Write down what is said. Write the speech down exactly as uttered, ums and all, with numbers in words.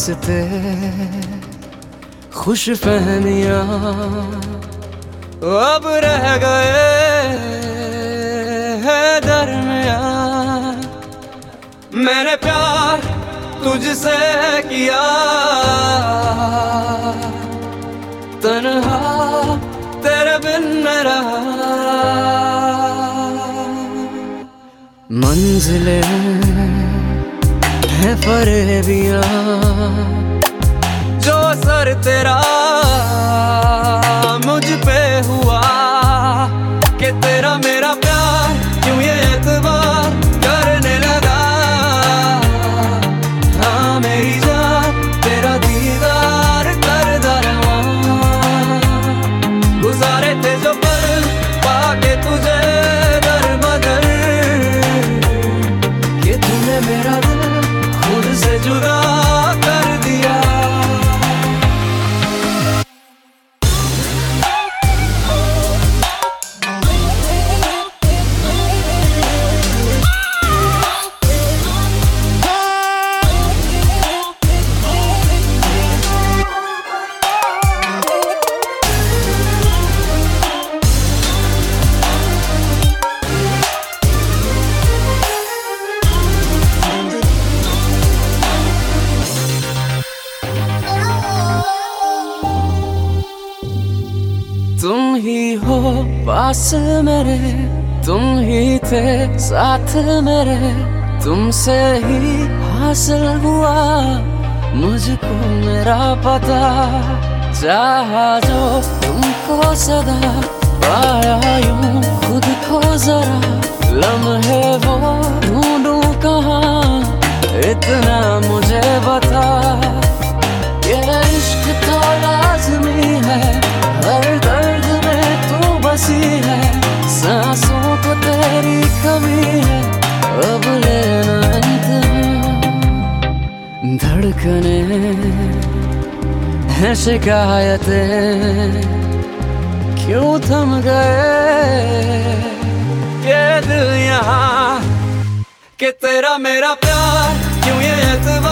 वास्ते खुश फहमियां अब रह गए है दरमियां। मैंने प्यार तुझसे किया तन्हा तेरे बिन न रहा। मंजिलें हैं फरेबियां जो सर तेरा मुझ पे हुआ कि तेरा मेरा प्यार क्यों ये एतबार करने लगा। हाँ मेरी जान तेरा दीदार कर दरवा गुजारे थे जो पल पाके तुझे दर बदर कि तूने मेरा दिल खुद से जुदा कर दिया। तुम ही हो पास मेरे, तुम ही थे साथ मेरे, तुमसे ही हासिल हुआ मुझको मेरा पता। चाहा जो तुमको सदा पाया यूं खुद को जरा लम्हे वो ढूंढूं कहाँ इतना मुझे बता। ये इश्क तो लाज़मी है हर दर्द में तू बसी है सांसों को तेरी कमी है अब लेना इंतज़ाम। धड़कने हैं शिकायतें क्यों थम गए ये दिल यहाँ कि तेरा मेरा प्यार क्यों ये एतबार